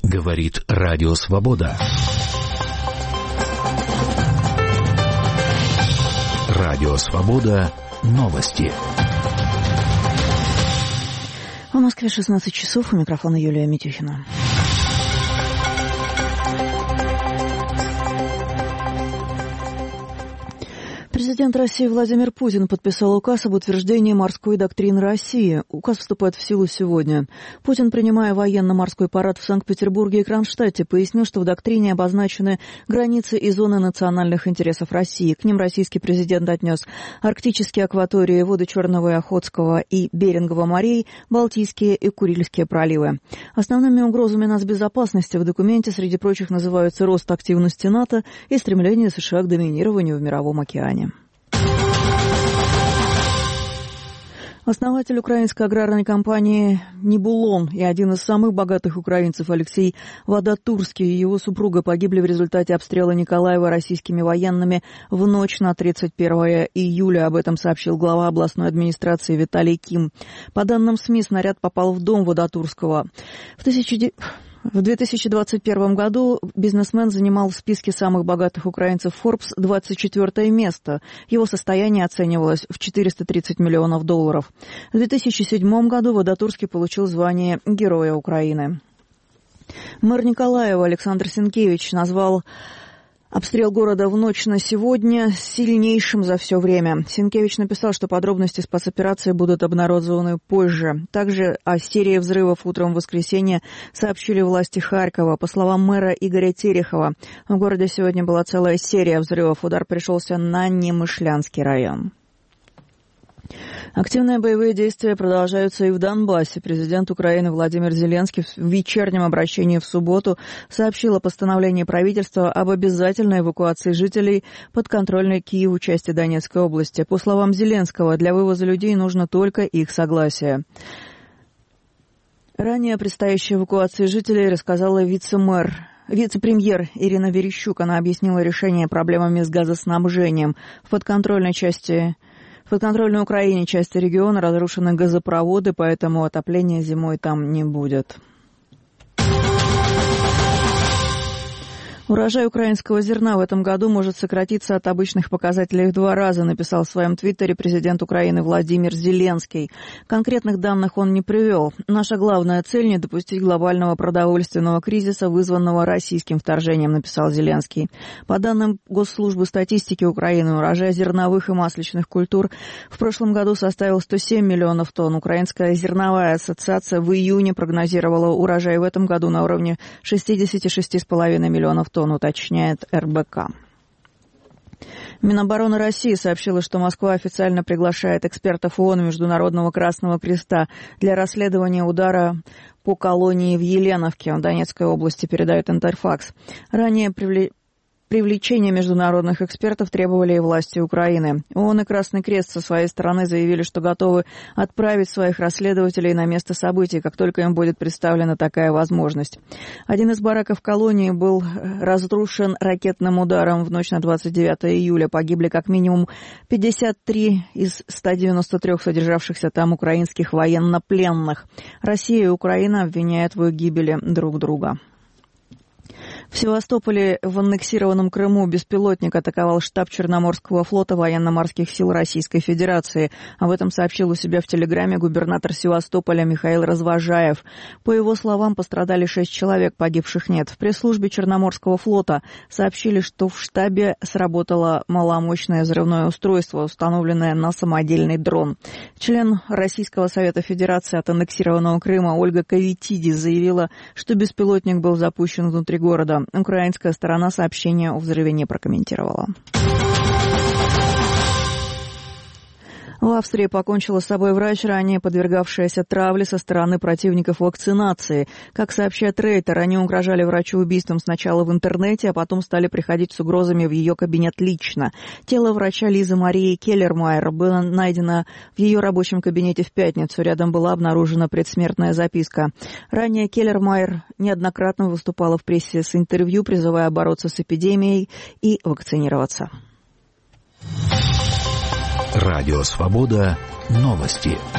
Говорит Радио Свобода. Радио Свобода. Новости. В Москве 16 часов. У микрофона Юлия Митюхина. Президент России Владимир Путин подписал указ об утверждении морской доктрины России. Указ вступает в силу сегодня. Путин, принимая военно-морской парад в Санкт-Петербурге и Кронштадте, пояснил, что в доктрине обозначены границы и зоны национальных интересов России. К ним российский президент отнес арктические акватории, воды Черного и Охотского и Берингового морей, Балтийские и Курильские проливы. Основными угрозами нацбезопасности в документе, среди прочих, называются рост активности НАТО и стремление США к доминированию в Мировом океане. Основатель украинской аграрной компании «Нибулон» и один из самых богатых украинцев Алексей Вадатурский и его супруга погибли в результате обстрела Николаева российскими военными в ночь на 31 июля. Об этом сообщил глава областной администрации Виталий Ким. По данным СМИ, снаряд попал в дом Вадатурского. В 2021 году бизнесмен занимал в списке самых богатых украинцев Forbes 24 место. Его состояние оценивалось в $430 миллионов. В 2007 году Вадатурский получил звание Героя Украины. Мэр Николаева Александр Сенкевич назвал обстрел города в ночь на сегодня сильнейшим за все время. Сенкевич написал, что подробности спецоперации будут обнародованы позже. Также о серии взрывов утром в воскресенье сообщили власти Харькова. По словам мэра Игоря Терехова, в городе сегодня была целая серия взрывов. Удар пришелся на Немышлянский район. Активные боевые действия продолжаются и в Донбассе. Президент Украины Владимир Зеленский в вечернем обращении в субботу сообщил о постановлении правительства об обязательной эвакуации жителей подконтрольной Киеву части Донецкой области. По словам Зеленского, для вывоза людей нужно только их согласие. Ранее о предстоящей эвакуации жителей рассказала вице-премьер Ирина Верещук. Она объяснила решение проблемами с газоснабжением. В подконтрольной Украине части региона разрушены газопроводы, поэтому отопления зимой там не будет. Урожай украинского зерна в этом году может сократиться от обычных показателей в 2 раза, написал в своем твиттере президент Украины Владимир Зеленский. Конкретных данных он не привел. Наша главная цель – не допустить глобального продовольственного кризиса, вызванного российским вторжением, написал Зеленский. По данным Госслужбы статистики Украины, урожай зерновых и масличных культур в прошлом году составил 107 миллионов тонн. Украинская зерновая ассоциация в июне прогнозировала урожай в этом году на уровне 66,5 миллионов тонн, уточняет РБК. Минобороны России сообщила, что Москва официально приглашает экспертов ООН и Международного Красного Креста для расследования удара по колонии в Еленовке в Донецкой области, передает Интерфакс. Ранее привлечение международных экспертов требовали и власти Украины. ООН и Красный Крест со своей стороны заявили, что готовы отправить своих расследователей на место событий, как только им будет представлена такая возможность. Один из бараков колонии был разрушен ракетным ударом в ночь на 29 июля. Погибли как минимум 53 из 193 содержавшихся там украинских военнопленных. Россия и Украина обвиняют в их гибели друг друга. В Севастополе в аннексированном Крыму беспилотник атаковал штаб Черноморского флота военно-морских сил Российской Федерации. Об этом сообщил у себя в Телеграме губернатор Севастополя Михаил Развожаев. По его словам, пострадали 6 человек, погибших нет. В пресс-службе Черноморского флота сообщили, что в штабе сработало маломощное взрывное устройство, установленное на самодельный дрон. Член Российского Совета Федерации от аннексированного Крыма Ольга Кавитиди заявила, что беспилотник был запущен внутри города. Украинская сторона сообщение о взрыве не прокомментировала. В Австрии покончила с собой врач, ранее подвергавшаяся травле со стороны противников вакцинации. Как сообщает Рейтер, они угрожали врачу убийством сначала в интернете, а потом стали приходить с угрозами в ее кабинет лично. Тело врача Лизы Марии Келлермайер было найдено в ее рабочем кабинете в пятницу. Рядом была обнаружена предсмертная записка. Ранее Келлермайер неоднократно выступала в прессе с интервью, призывая бороться с эпидемией и вакцинироваться. Радио Свобода. Новости.